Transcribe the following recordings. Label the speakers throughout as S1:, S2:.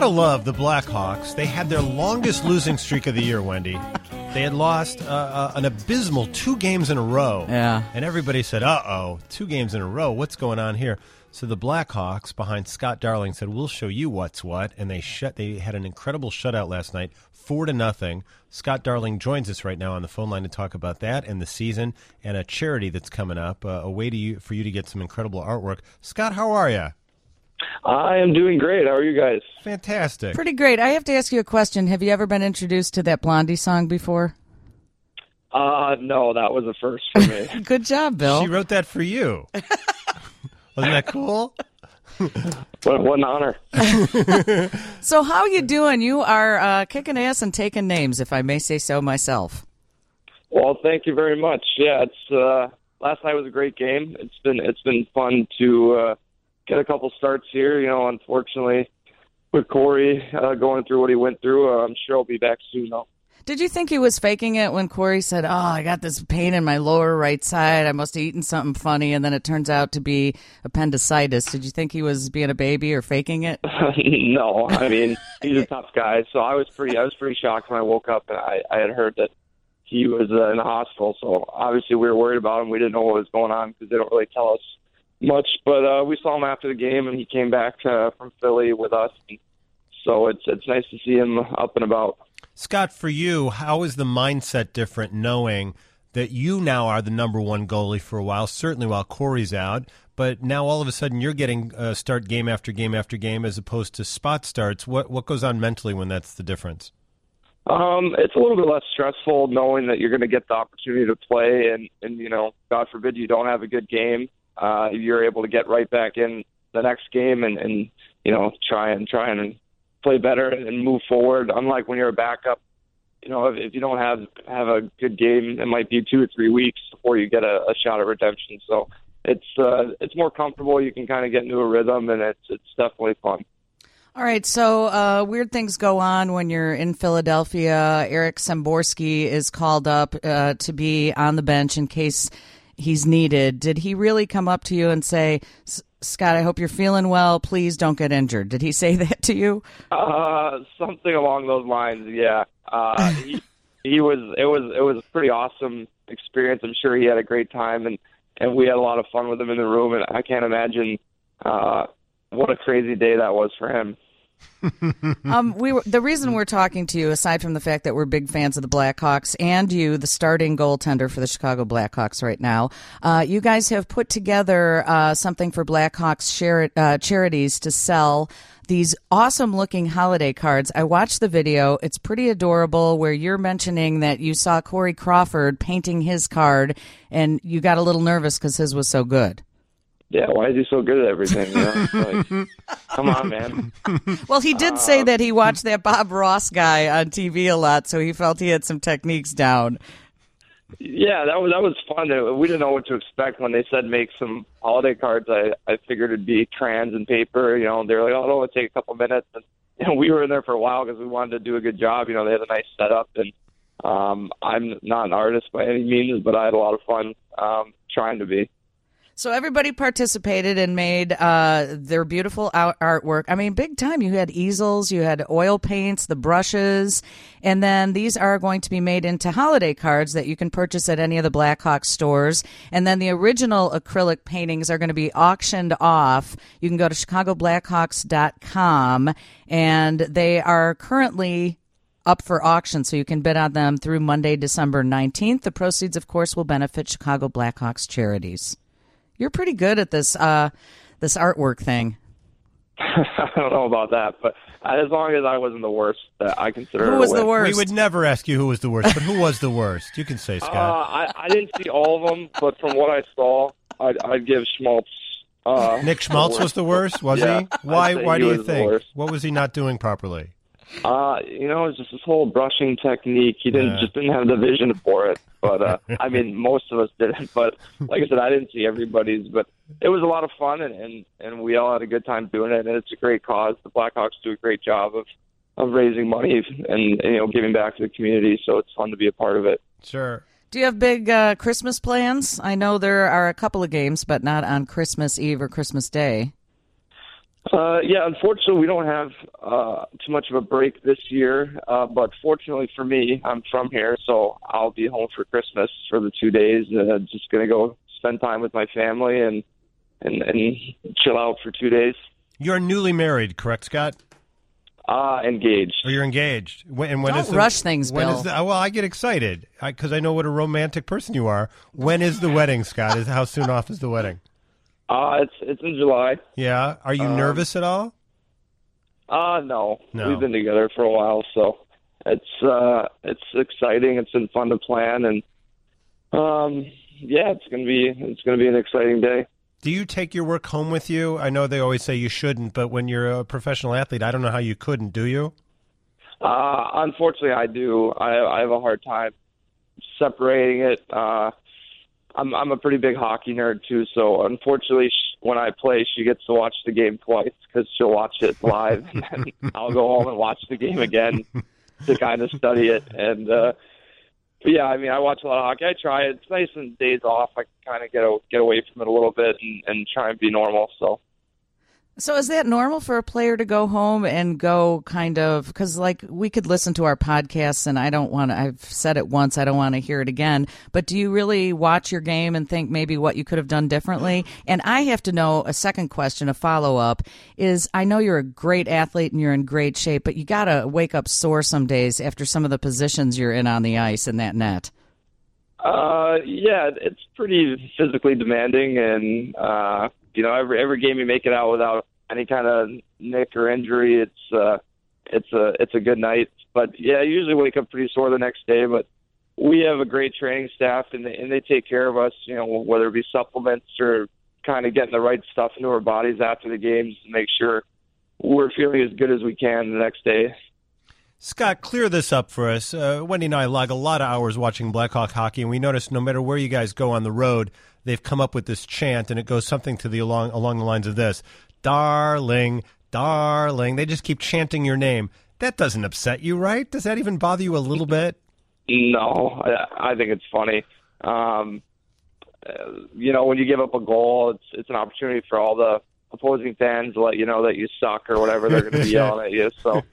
S1: gotta love the Blackhawks. They had their longest losing streak of the year, Wendy. They had lost an abysmal 2 games in a row.
S2: Yeah.
S1: And everybody said, 2 games in a row. What's going on here? So the Blackhawks, behind Scott Darling, said, we'll show you what's what. And they had an incredible shutout last night, 4-0. Scott Darling joins us right now on the phone line to talk about that and the season and a charity that's coming up, a way for you to get some incredible artwork. Scott, how are you?
S3: I am doing great. How are you guys?
S1: Fantastic.
S2: Pretty great. I have to ask you a question. Have you ever been introduced to that Blondie song before?
S3: No, that was a first for me.
S2: Good job, Bill.
S1: She wrote that for you. Wasn't that cool?
S3: What an honor.
S2: So how are you doing? You are kicking ass and taking names, if I may say so myself.
S3: Well, thank you very much. Yeah, it's last night was a great game. It's been fun to get a couple starts here. You know, unfortunately, with Corey going through what he went through, I'm sure he'll be back soon, though.
S2: Did you think he was faking it when Corey said, I got this pain in my lower right side. I must have eaten something funny, and then it turns out to be appendicitis. Did you think he was being a baby or faking it?
S3: No, I mean, he's a tough guy. So I was pretty shocked when I woke up and I had heard that he was in the hospital. So obviously we were worried about him. We didn't know what was going on because they don't really tell us much. But we saw him after the game, and he came back from Philly with us. So it's nice to see him up and about.
S1: Scott, for you, how is the mindset different knowing that you now are the number one goalie for a while, certainly while Corey's out, but now all of a sudden you're getting start game after game after game as opposed to spot starts? What goes on mentally when that's the difference?
S3: It's a little bit less stressful knowing that you're going to get the opportunity to play, and you know, God forbid you don't have a good game. You're able to get right back in the next game and you know, try and play better and move forward. Unlike when you're a backup, you know, if you don't have a good game, it might be 2 or 3 weeks before you get a shot at redemption. So it's more comfortable. You can kind of get into a rhythm, and it's definitely fun.
S2: All right, so weird things go on when you're in Philadelphia. Eric Samborski is called up to be on the bench in case he's needed. Did he really come up to you and say, Scott, I hope you're feeling well. Please don't get injured. Did he say that to you?
S3: Something along those lines, yeah. It was a pretty awesome experience. I'm sure he had a great time, and we had a lot of fun with him in the room, and I can't imagine what a crazy day that was for him.
S2: The reason we're talking to you, aside from the fact that we're big fans of the Blackhawks and you, the starting goaltender for the Chicago Blackhawks right now, you guys have put together something for Blackhawks charities to sell these awesome-looking holiday cards. I watched the video. It's pretty adorable where you're mentioning that you saw Corey Crawford painting his card, and you got a little nervous because his was so good.
S3: Yeah, why is he so good at everything? You know? Like, come on, man.
S2: Well, he did say that he watched that Bob Ross guy on TV a lot, so he felt he had some techniques down.
S3: Yeah, that was fun. We didn't know what to expect when they said make some holiday cards. I figured it'd be crayons and paper. You know, they're like, oh, it'll take a couple minutes. And you know, we were in there for a while because we wanted to do a good job. You know, they had a nice setup, and I'm not an artist by any means, but I had a lot of fun trying to be.
S2: So everybody participated and made their beautiful artwork. I mean, big time. You had easels, you had oil paints, the brushes, and then these are going to be made into holiday cards that you can purchase at any of the Blackhawks stores. And then the original acrylic paintings are going to be auctioned off. You can go to chicagoblackhawks.com, and they are currently up for auction, so you can bid on them through Monday, December 19th. The proceeds, of course, will benefit Chicago Blackhawks charities. You're pretty good at this this artwork thing.
S3: I don't know about that, but as long as I wasn't the worst, I consider
S2: Who
S3: it
S2: was
S3: a
S2: the
S3: win.
S2: worst?
S1: We would never ask you who was the worst, but who was the worst? You can say, Scott.
S3: I didn't see all of them, but from what I saw, I'd give Schmaltz.
S1: Nick Schmaltz was the worst, was
S3: Yeah,
S1: he? Why do you
S3: was the
S1: think?
S3: worst.
S1: What was he not doing properly?
S3: You know, it's just this whole brushing technique. He didn't have the vision for it. But I mean, most of us didn't. But like I said, I didn't see everybody's. But it was a lot of fun, and we all had a good time doing it. And it's a great cause. The Blackhawks do a great job of raising money and you know, giving back to the community. So it's fun to be a part of it.
S1: Sure.
S2: Do you have big Christmas plans? I know there are a couple of games, but not on Christmas Eve or Christmas Day.
S3: Yeah, unfortunately, we don't have too much of a break this year. But fortunately for me, I'm from here, so I'll be home for Christmas for the 2 days. Just going to go spend time with my family and chill out for 2 days.
S1: You're newly married, correct, Scott?
S3: Engaged.
S1: Or you're engaged. When
S2: Don't
S1: is the,
S2: rush things,
S1: when
S2: Bill.
S1: Is well, I get excited because I know what a romantic person you are. When is the wedding, Scott? How soon off is the wedding?
S3: It's in July.
S1: Yeah. Are you nervous at all?
S3: No.
S1: No.
S3: We've been together for a while, so it's exciting. It's been fun to plan, and it's gonna be an exciting day.
S1: Do you take your work home with you? I know they always say you shouldn't, but when you're a professional athlete, I don't know how you couldn't. Do you?
S3: Unfortunately, I do. I have a hard time separating it. I'm a pretty big hockey nerd too, so unfortunately, when I play, she gets to watch the game twice because she'll watch it live, and then I'll go home and watch the game again to kind of study it. And but yeah, I mean, I watch a lot of hockey. I try. It's nice on days off. I can kind of get away from it a little bit and try and be normal.
S2: So is that normal for a player to go home and go kind of, because like we could listen to our podcasts and I've said it once, I don't want to hear it again, but do you really watch your game and think maybe what you could have done differently? And I have to know a second question, a follow-up, is I know you're a great athlete and you're in great shape, but you got to wake up sore some days after some of the positions you're in on the ice in that net.
S3: Yeah, it's pretty physically demanding, and every game you make it out without any kind of nick or injury, it's a good night. But yeah, I usually wake up pretty sore the next day. But we have a great training staff, and they take care of us. Whether it be supplements or kind of getting the right stuff into our bodies after the games to make sure we're feeling as good as we can the next day.
S1: Scott, clear this up for us. Wendy and I log a lot of hours watching Blackhawk hockey, and we notice no matter where you guys go on the road, they've come up with this chant, and it goes something to along the lines of this: "Darling, darling." They just keep chanting your name. That doesn't upset you, right? Does that even bother you a little bit?
S3: No, I think it's funny. When you give up a goal, it's an opportunity for all the opposing fans to let you know that you suck or whatever they're going to be yelling at you. So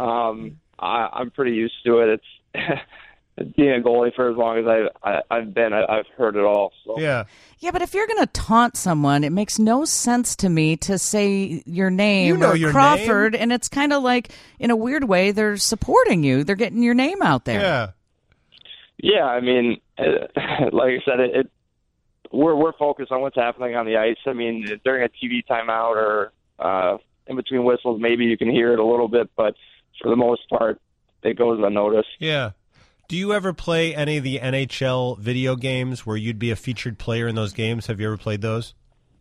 S3: I'm pretty used to it. It's being a goalie for as long as I've been. I've heard it all. So.
S1: Yeah.
S2: Yeah, but if you're going to taunt someone, it makes no sense to me to say your name or
S1: your
S2: Crawford,
S1: name.
S2: and it's kind of like, in a weird way, they're supporting you. They're getting your name out there.
S1: Yeah.
S3: Yeah, I mean, like I said, we're focused on what's happening on the ice. I mean, during a TV timeout or in between whistles, maybe you can hear it a little bit, but for the most part, it goes unnoticed.
S1: Yeah. Do you ever play any of the NHL video games where you'd be a featured player in those games? Have you ever played those?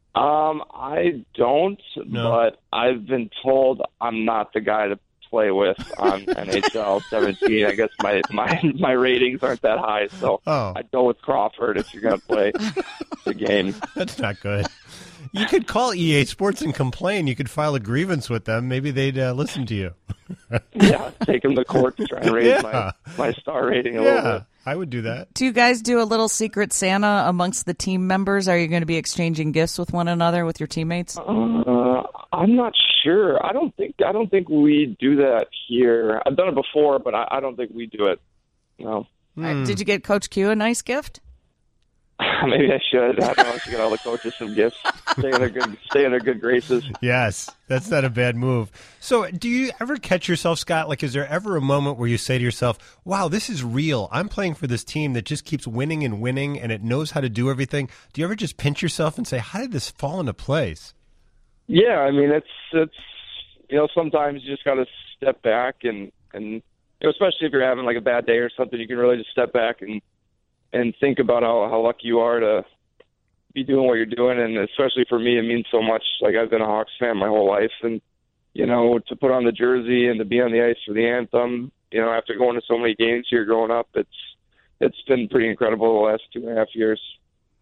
S3: I don't, but I've been told I'm not the guy to play with on NHL 17. I guess my ratings aren't that high, so I'd go with Crawford if you're going to play the game.
S1: That's not good. You could call EA Sports and complain. You could file a grievance with them. Maybe they'd listen to you.
S3: Yeah, take them to court to try and raise my star rating a little bit.
S1: I would do that.
S2: Do you guys do a little secret Santa amongst the team members? Are you going to be exchanging gifts with one another, with your teammates?
S3: I'm not sure. I don't think we do that here. I've done it before, but I don't think we do it. No.
S2: Did you get Coach Q a nice gift?
S3: Maybe I should. I don't know. I should get all the coaches some gifts. Stay in their good graces.
S1: Yes, that's not a bad move. So, do you ever catch yourself, Scott? Like, is there ever a moment where you say to yourself, "Wow, this is real. I'm playing for this team that just keeps winning and winning, and it knows how to do everything." Do you ever just pinch yourself and say, "How did this fall into place?"
S3: Yeah, I mean, it's sometimes you just got to step back and especially if you're having like a bad day or something, you can really just step back and think about how lucky you are to be doing what you're doing. And especially for me, it means so much. Like, I've been a Hawks fan my whole life, and, to put on the jersey and to be on the ice for the anthem, after going to so many games here growing up, it's been pretty incredible the last 2.5 years.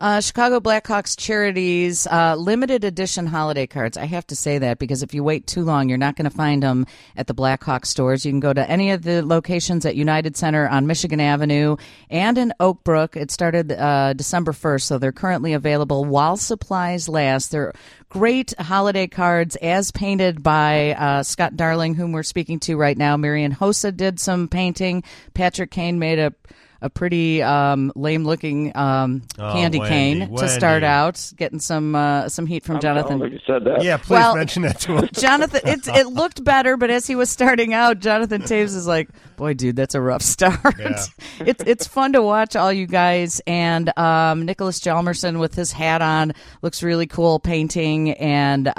S2: Chicago Blackhawks Charities, limited edition holiday cards. I have to say that because if you wait too long, you're not going to find them at the Blackhawks stores. You can go to any of the locations at United Center on Michigan Avenue and in Oak Brook. It started December 1st, so they're currently available while supplies last. They're great holiday cards as painted by Scott Darling, whom we're speaking to right now. Marian Hossa did some painting. Patrick Kane made a pretty lame-looking candy cane to start out, getting some heat from Jonathan.
S3: You said that.
S1: Yeah, please mention that to him.
S2: Jonathan, it looked better, but as he was starting out, Jonathan Taves is like, boy, dude, that's a rough start.
S1: Yeah.
S2: It's fun to watch all you guys, and Nicholas Hjalmarsson with his hat on looks really cool painting, and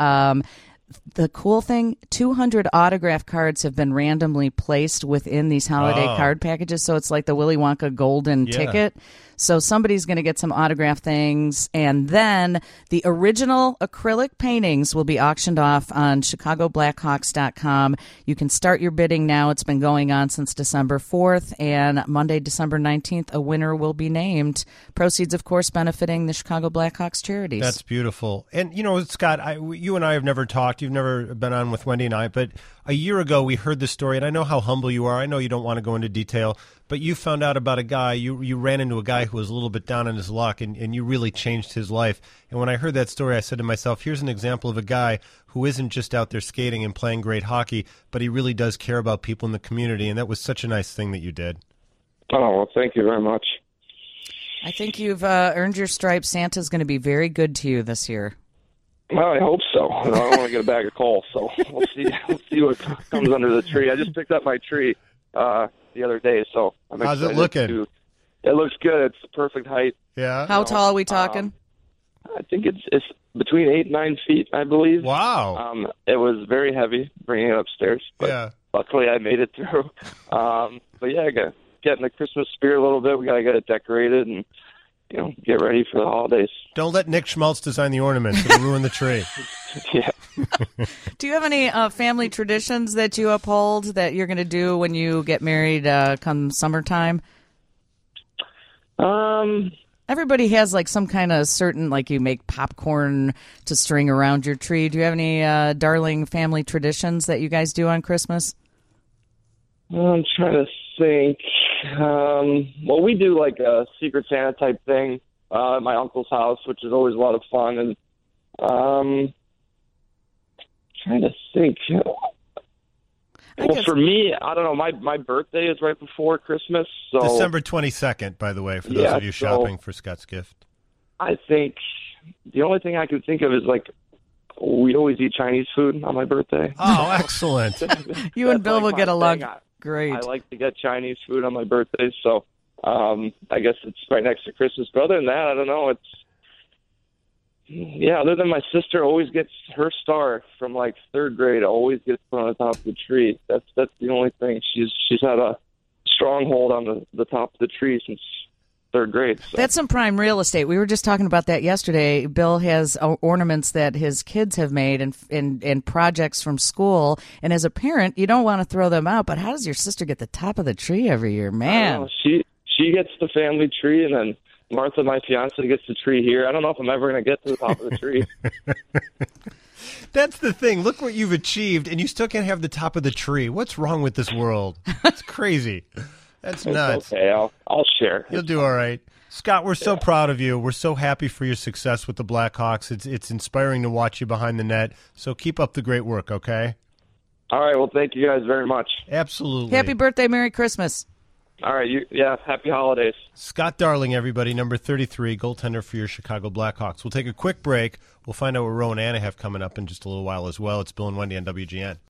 S2: the cool thing, 200 autograph cards have been randomly placed within these holiday card packages, so it's like the Willy Wonka golden ticket. So somebody's going to get some autograph things, and then the original acrylic paintings will be auctioned off on ChicagoBlackhawks.com. You can start your bidding now. It's been going on since December 4th, and Monday, December 19th, a winner will be named. Proceeds, of course, benefiting the Chicago Blackhawks charities.
S1: That's beautiful. And, you know, Scott, you and I have never talked. You've never been on with Wendy and I, but a year ago we heard the story, and I know how humble you are. I know you don't want to go into detail, but you found out about a guy. You ran into a guy who was a little bit down on his luck, and you really changed his life. And when I heard that story, I said to myself, here's an example of a guy who isn't just out there skating and playing great hockey, but he really does care about people in the community, and that was such a nice thing that you did.
S3: Oh, well, thank you very much.
S2: I think you've earned your stripes. Santa's going to be very good to you this year.
S3: Well, I hope so. I don't want to get a bag of coal, so we'll see. We'll see what comes under the tree. I just picked up my tree the other day, so I'm excited.
S1: How's it looking?
S3: It looks good. It's the perfect height.
S1: Yeah.
S2: How tall are we talking?
S3: I think it's between 8 and 9 feet, I believe.
S1: Wow.
S3: It was very heavy bringing it upstairs, but luckily I made it through. But yeah, get in the Christmas spirit a little bit. We got to get it decorated and, you know, get ready for the holidays.
S1: Don't let Nick Schmaltz design the ornaments. It'll ruin the tree.
S3: Yeah.
S2: Do you have any family traditions that you uphold that you're going to do when you get married come summertime? Everybody has like some kind of certain, like you make popcorn to string around your tree. Do you have any Darling family traditions that you guys do on Christmas?
S3: I'm trying to think. Well, we do like a Secret Santa type thing at my uncle's house, which is always a lot of fun. And trying to think. Well, for me, I don't know. My birthday is right before Christmas, so
S1: December 22nd. By the way, for those of you shopping for Scott's gift,
S3: I think the only thing I can think of is like we always eat Chinese food on my birthday.
S1: Oh, excellent!
S2: You and Bill will get along great.
S3: I like to get Chinese food on my birthday, so I guess it's right next to Christmas. But other than that, I don't know. Other than my sister always gets her star from like third grade, always gets put on the top of the tree. That's the only thing. She's had a stronghold on the top of the tree since third grade. So.
S2: That's some prime real estate. We were just talking about that yesterday. Bill has ornaments that his kids have made and projects from school. And as a parent, you don't want to throw them out. But how does your sister get the top of the tree every year, man?
S3: She gets the family tree, and then Martha, my fiance, gets the tree here. I don't know if I'm ever going to get to the top of the tree.
S1: That's the thing. Look what you've achieved, and you still can't have the top of the tree. What's wrong with this world? It's crazy. That's nuts.
S3: Okay, I'll share.
S1: You'll do all right. Scott, we're so proud of you. We're so happy for your success with the Blackhawks. It's inspiring to watch you behind the net. So keep up the great work, okay?
S3: All right. Well, thank you guys very much.
S1: Absolutely.
S2: Happy birthday, Merry Christmas.
S3: All right. Happy holidays.
S1: Scott Darling, everybody, number 33, goaltender for your Chicago Blackhawks. We'll take a quick break. We'll find out what Roe and Anna have coming up in just a little while as well. It's Bill and Wendy on WGN.